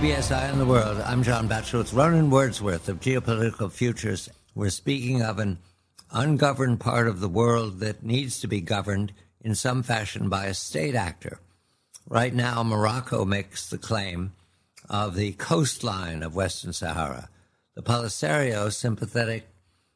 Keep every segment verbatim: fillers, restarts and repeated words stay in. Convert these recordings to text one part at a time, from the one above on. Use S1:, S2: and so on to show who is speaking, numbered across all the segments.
S1: B S Eye on the World. I'm John Batchelor with Ronan Wordsworth of Geopolitical Futures. We're speaking of an ungoverned part of the world that needs to be governed in some fashion by a state actor. Right now, Morocco makes the claim of the coastline of Western Sahara. The Polisario, sympathetic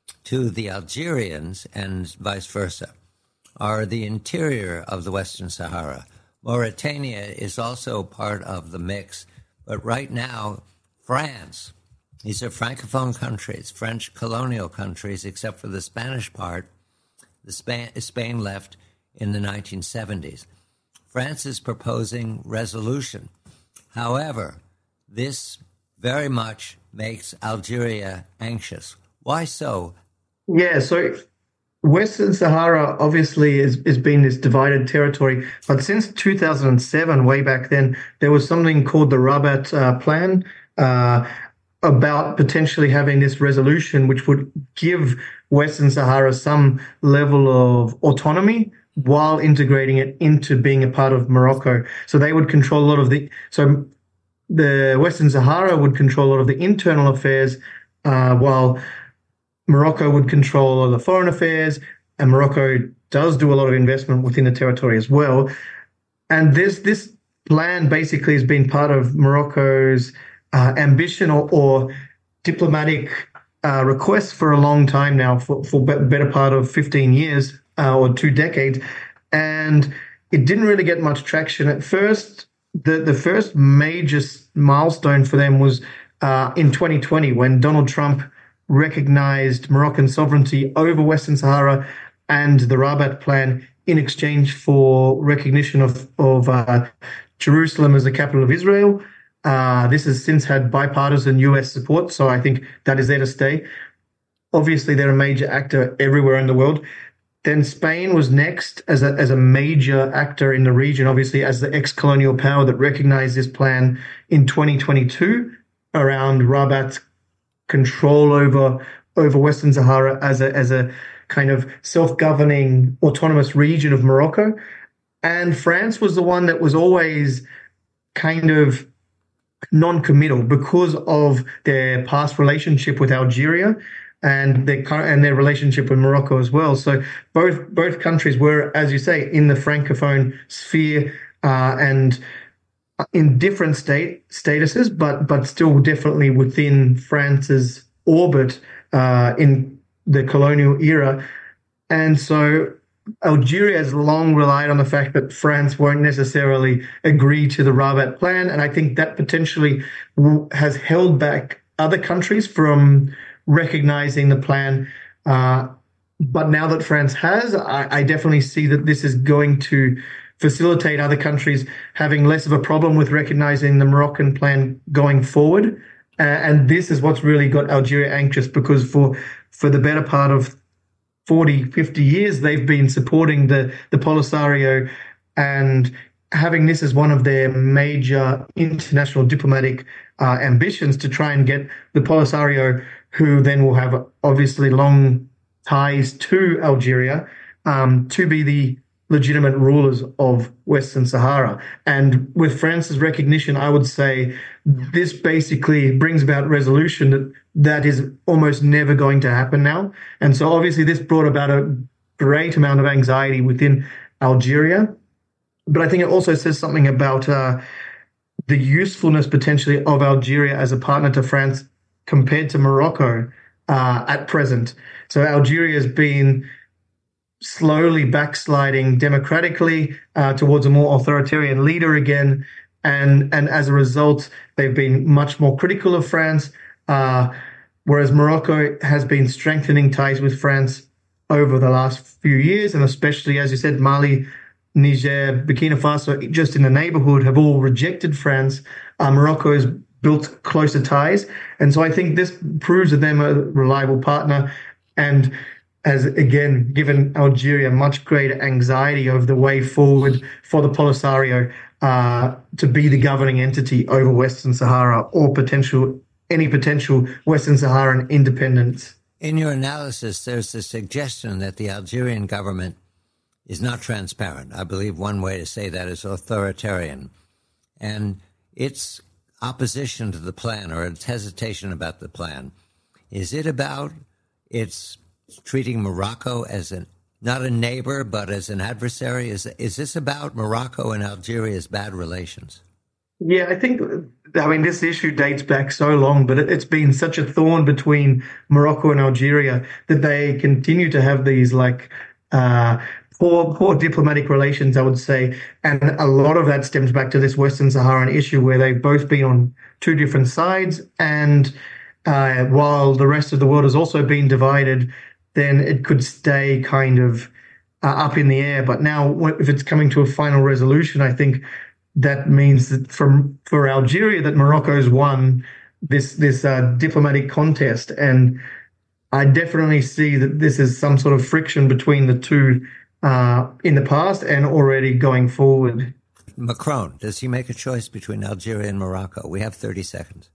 S1: to the Algerians and vice versa, are the interior of the Western Sahara. Mauritania is also part of the mix. But right now, France, these are Francophone countries, French colonial countries, except for the Spanish part. The Spain, Spain left in the nineteen seventies. France is proposing resolution. However, this very much makes Algeria anxious. Why so?
S2: Yeah, so Western Sahara obviously is, is been this divided territory, but since two thousand seven, way back then, there was something called the Rabat uh, Plan uh, about potentially having this resolution which would give Western Sahara some level of autonomy while integrating it into being a part of Morocco. So they would control a lot of the, so the Western Sahara would control a lot of the internal affairs uh, while Morocco would control all the foreign affairs, and Morocco does do a lot of investment within the territory as well. And this this plan basically has been part of Morocco's uh, ambition or, or diplomatic uh, request for a long time now, for, for be- better part of fifteen years uh, or two decades. And it didn't really get much traction. At first, the, the first major milestone for them was uh, in twenty twenty when Donald Trump recognized Moroccan sovereignty over Western Sahara and the Rabat Plan in exchange for recognition of, of uh, Jerusalem as the capital of Israel. Uh, this has since had bipartisan U S support, so I think that is there to stay. Obviously, they're a major actor everywhere in the world. Then Spain was next as a, as a major actor in the region, obviously as the ex-colonial power that recognized this plan in twenty twenty-two around Rabat's control over over Western Sahara as a as a kind of self-governing autonomous region of Morocco. And France was the one that was always kind of non-committal because of their past relationship with Algeria and their and their relationship with Morocco as well. So both both countries were, as you say, in the Francophone sphere uh, and in different state statuses, but but still definitely within France's orbit uh, in the colonial era. And so Algeria has long relied on the fact that France won't necessarily agree to the Rabat Plan, and I think that potentially has held back other countries from recognizing the plan. Uh, but now that France has, I, I definitely see that this is going to facilitate other countries having less of a problem with recognizing the Moroccan plan going forward. Uh, and this is what's really got Algeria anxious, because for for the better part of forty, fifty years, they've been supporting the, the Polisario and having this as one of their major international diplomatic uh, ambitions to try and get the Polisario, who then will have obviously long ties to Algeria, um, to be the legitimate rulers of Western Sahara. And with France's recognition, I would say this basically brings about resolution that that is almost never going to happen now. And so obviously this brought about a great amount of anxiety within Algeria. But I think it also says something about uh, the usefulness potentially of Algeria as a partner to France compared to Morocco uh, at present. So Algeria has been slowly backsliding democratically uh, towards a more authoritarian leader again. And, and as a result, they've been much more critical of France, uh, whereas Morocco has been strengthening ties with France over the last few years, and especially, as you said, Mali, Niger, Burkina Faso, just in the neighborhood, have all rejected France. Uh, Morocco has built closer ties. And so I think this proves that they're a reliable partner and has, again, given Algeria much greater anxiety over the way forward for the Polisario uh, to be the governing entity over Western Sahara or potential any potential Western Saharan independence.
S1: In your analysis, there's the suggestion that the Algerian government is not transparent. I believe one way to say that is authoritarian. And its opposition to the plan or its hesitation about the plan? Is it about its treating Morocco as an not a neighbor, but as an adversary? Is is this about Morocco and Algeria's bad relations?
S2: Yeah, I think, I mean, this issue dates back so long, but it, it's been such a thorn between Morocco and Algeria that they continue to have these, like, uh, poor, poor diplomatic relations, I would say. And a lot of that stems back to this Western Saharan issue where they've both been on two different sides. And uh, while the rest of the world has also been divided, then it could stay kind of uh, up in the air. But now, if it's coming to a final resolution, I think that means that from for Algeria that Morocco's won this this uh, diplomatic contest, and I definitely see that this is some sort of friction between the two uh, in the past and already going forward.
S1: Macron, does he make a choice between Algeria and Morocco? We have thirty seconds.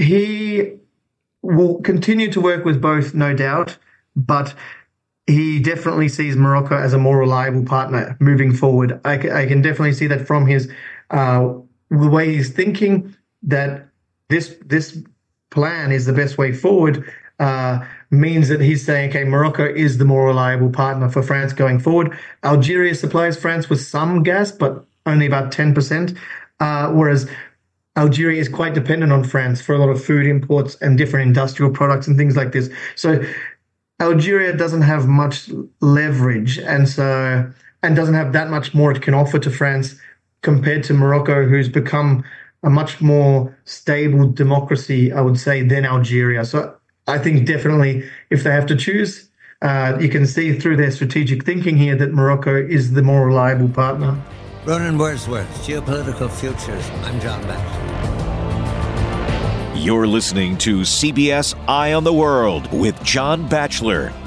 S2: He will continue to work with both, no doubt, but he definitely sees Morocco as a more reliable partner moving forward. I, I can definitely see that from his uh, the way he's thinking, that this this plan is the best way forward, uh, means that he's saying, okay, Morocco is the more reliable partner for France going forward. Algeria supplies France with some gas, but only about ten percent, uh, whereas Algeria is quite dependent on France for a lot of food imports and different industrial products and things like this. So Algeria doesn't have much leverage, and so and doesn't have that much more it can offer to France compared to Morocco, who's become a much more stable democracy, I would say, than Algeria. So I think definitely if they have to choose, uh, you can see through their strategic thinking here that Morocco is the more reliable partner.
S1: Ronan Wordsworth, Geopolitical Futures. I'm John Batchelor.
S3: You're listening to C B S Eye on the World with John Batchelor.